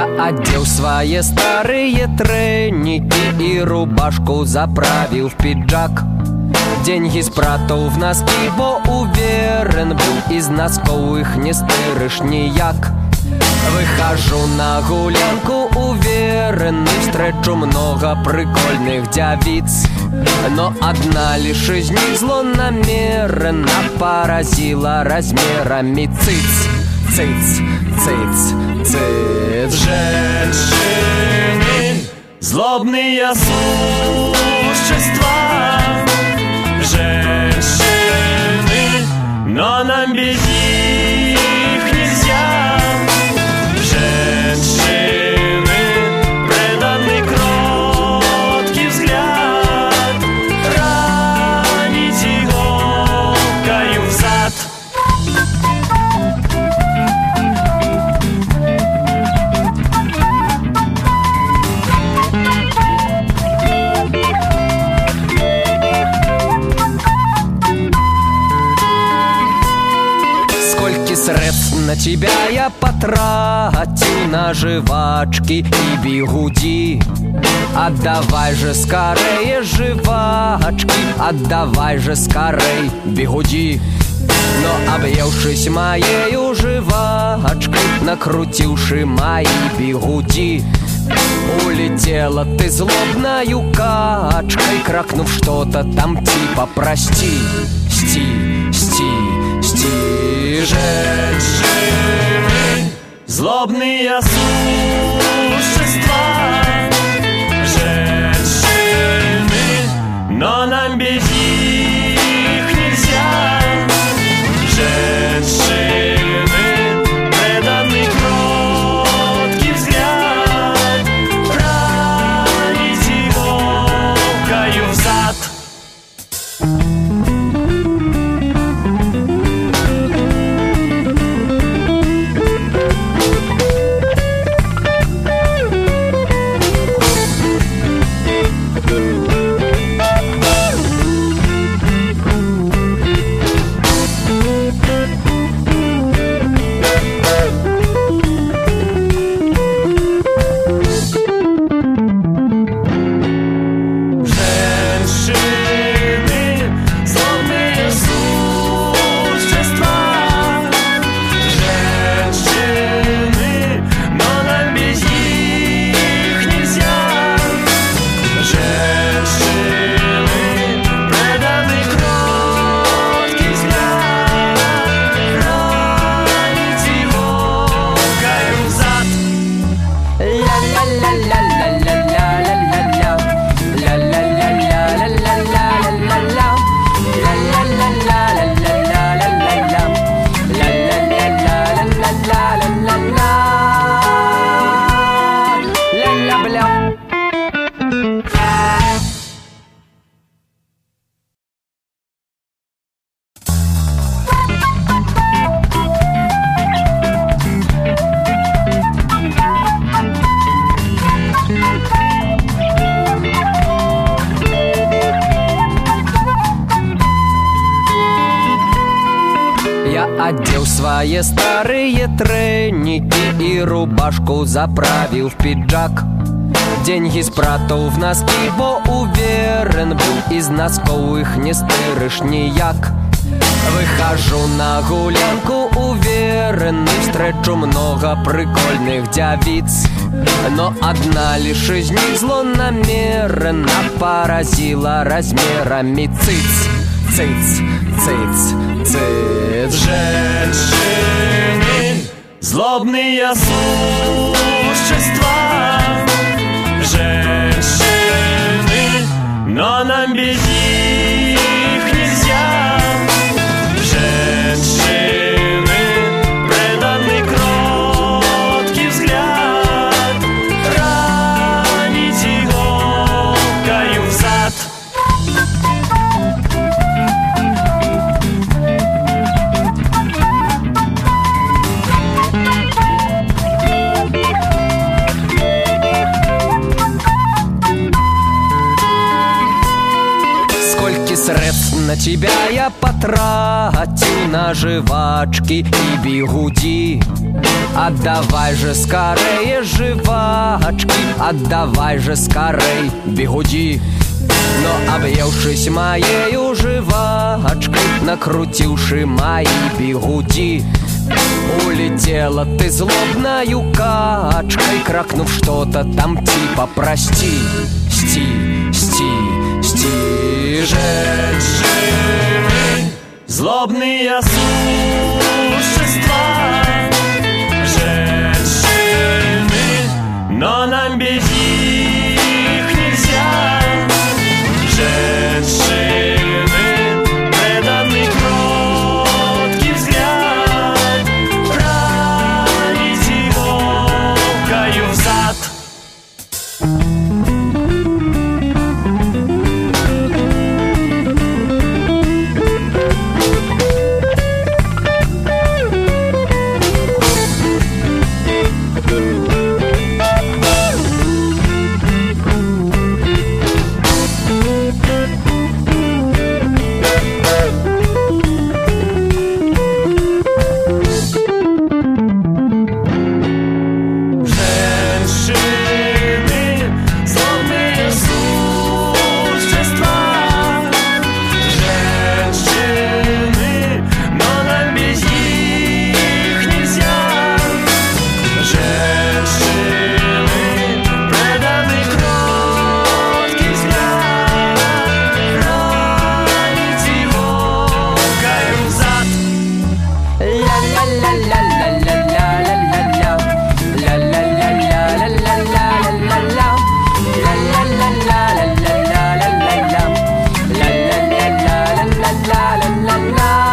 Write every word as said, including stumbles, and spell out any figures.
Я одел свои старые треники и рубашку заправил в пиджак. Деньги спрятал в носки, бо уверен был, из носков их не стыришь ніяк. Выхожу на гулянку уверенный, встречу много прикольных девиц, но одна лишь из них злонамеренно поразила размерами циц. Циц, циц, циц. Женщины, злобные существа. Женщины, но нам без них нельзя. Женщины, преданный кроткий взгляд, ранить иголкою в зад. Средств на тебя я потратил, на жвачки и бигуди. Отдавай же скорее жвачки, отдавай же скорей бигуди. Но объевшись моею жвачкой, накрутивши мои бигуди, улетела ты злобною качкой, кракнув что-то там типа прости, сти, сти, сти. Женщины, злобные существа. Женщины, но нам без них нельзя. Женщины, преданный кроткий взгляд, ранить иголкою в зад. Одел свои старые треники и рубашку заправил в пиджак. Деньги спрятал в носки, бо уверен был, из носков их не стыришь ніяк. Выхожу на гулянку уверенный, встречу много прикольных девиц, но одна лишь из них злонамеренно поразила размерами циц. Циц, циц, циц. Женщины, злобные существа. Женщины, но нам без них нельзя. Женщины, преданный кроткий взгляд, ранить иголкою в зад. Средств на тебя я потратил, на жвачки и бигуди. Отдавай же скорее жвачки, отдавай же скорей бигуди. Но объевшись моею жвачкой, накрутивши мои бигуди, улетела ты злобною качкой, кракнув что-то там типа прости, сти, сти, сти. Женщины, злобные существа, женщины, но нам без них нельзя. Женщины, преданный кроткий взгляд, ранить иголкою в зад. la la la